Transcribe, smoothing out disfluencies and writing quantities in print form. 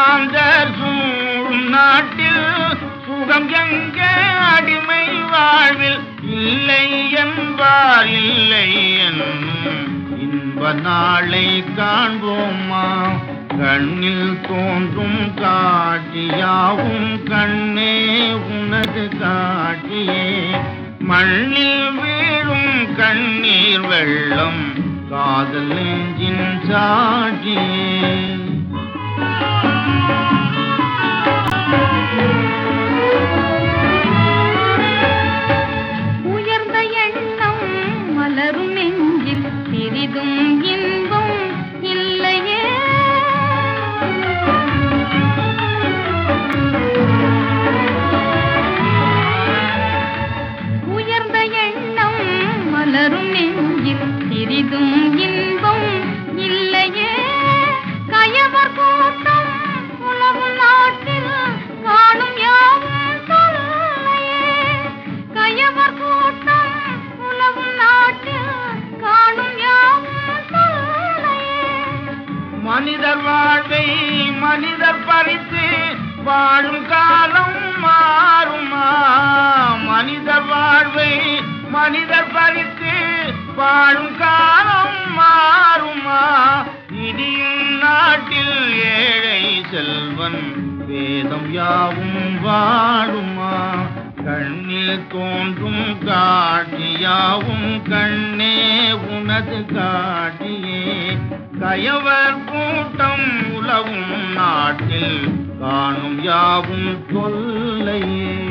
மாந்தர் சூழும் நாட்டில் சுகம் எங்கே அடிமை வாழ்வில் இல்லை என்பார் இல்லை என்னும் இன்ப நாளை காண்போமா. கண்ணில் தோன்றும் காட்சியாவும் கண்ணே உனது காட்சியே. மண்ணில் வீழும் கண்ணீர் வெள்ளம் காதல் நெஞ்சின் சாட்சியே. உயர்ந்த எண்ணம் மலரும் நெஞ்சில் சிறிதும் இன்பம் இல்லையே. உயர்ந்த எண்ணம் மலரும் நெஞ்சில் சிறிதும் இன்பம் இல்லையே. கயவர் கூட்டம் உலகும் நாட்டில் காணும் யாவும் சொல்லையே. கயவர் கூட்டம் உலகும் நாட்டில் காணும் யாவும் சொல்லையே. மனிதர் வாழ்வை மனிதர் பறித்து வாழும் காலம் மாறுமா. மனிதர் வாழ்வை மனிதர் பறித்து வாழும் காலம் மாறுமா. இடியும் நாட்டில் ஏழை செல்வன் வேதம் யாவும் வாழுமா. கண்ணில் தோன்றும் காட்சியாவும் கண்ணே உனது காட்சியே. கயவர் கூட்டம் உலவும் நாட்டில் காணும் யாவும் தொல்லையே.